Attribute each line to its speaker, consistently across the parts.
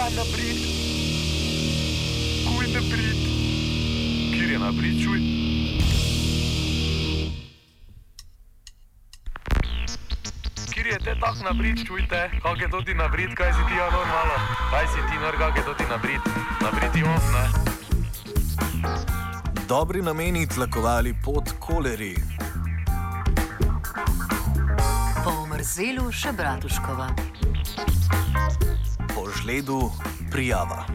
Speaker 1: ta naprit? Kuj naprit? Kjer je naprit, čuj? Kjer je te tak naprit, čujte? Kak je to ti naprit, kaj si ti anormalo? Kaj si ti nor, kak je to ti naprit? Naprit je off, ne?
Speaker 2: Dobri nameni tlakovali pot koleri.
Speaker 3: Po Mrzelu še Bratuškova.
Speaker 2: Po žledu prijava.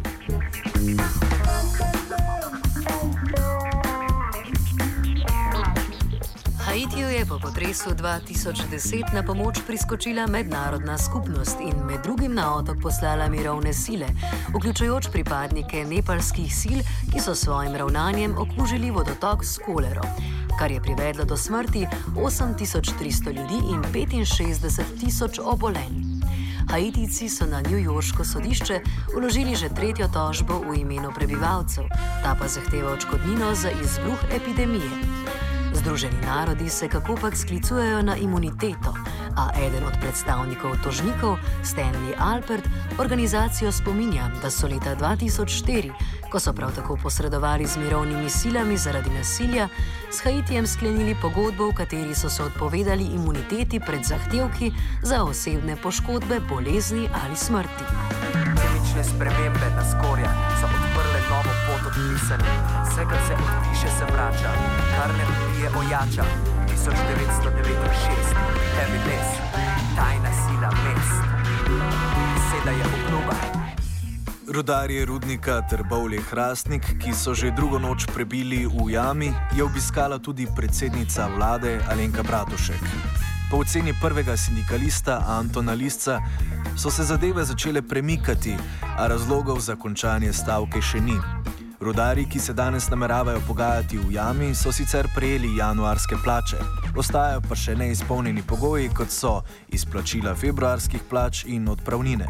Speaker 3: Haitiju je po potresu 2010 na pomoč priskočila mednarodna skupnost in med drugim na otok poslala mirovne sile, vključujoč pripadnike nepalskih sil, ki so svojim ravnanjem okužili vodotok s kolero, kar je privedlo do smrti 8300 ljudi in 65 000 obolenj. Haitijci so na newyorško sodišče vložili že tretjo tožbo v imenu prebivalcev, ta pa zahteva odškodnino za izbruh epidemije. Združeni narodi se kakopak sklicujejo na imuniteto, a eden od predstavnikov tožnikov, Stanley Alpert, organizacijo spominja, da so leta 2004, ko so prav tako posredovali z mirovnimi silami zaradi nasilja, s Haitijem sklenili pogodbo, v kateri so se odpovedali imuniteti pred zahtevki za osebne poškodbe, bolezni ali smrti.
Speaker 4: Kemične spremembe na skorja so odprle novo pot od pisanja. Vse, kar se odpiše, se vrača. Kar ne odpije, ojača. 1996, Heavy Mess, tajna sila mest. Beseda je obluba.
Speaker 2: Rudarje rudnika Trbovlje-Hrastnik, ki so že drugo noč prebili v jami, je obiskala tudi predsednica vlade Alenka Bratušek. Po oceni prvega sindikalista Antona Lisca so se zadeve začele premikati, a razlogov za končanje stavke še ni. Rudarji, ki se danes nameravajo pogajati v jami, so sicer prejeli januarske plače. Ostajajo pa še neizpolnjeni pogoji, kot so izplačila februarskih plač in odpravnine.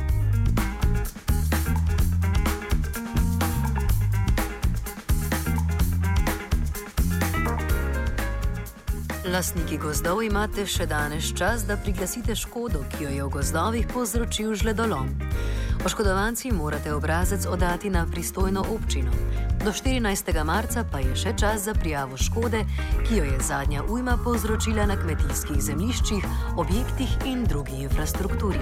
Speaker 3: Lastniki gozdov imate še danes čas, da priglasite škodo, ki jo je v gozdovih povzročil žledolom. Oškodovanci morate obrazec oddati na pristojno občino. Do 14. marca pa je še čas za prijavo škode, ki jo je zadnja ujma povzročila na kmetijskih zemljiščih, objektih in drugi infrastrukturi.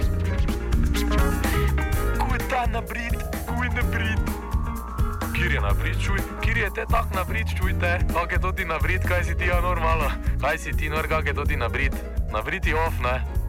Speaker 1: Kuj ta naprit? Kuj naprit? Kjer je naprit, čuj? Kjer je te tak naprit, čujte? Kak je to ti naprit, kaj si ti anormalo? Kaj si ti nor, kak je to ti naprit? Naprit je off, ne?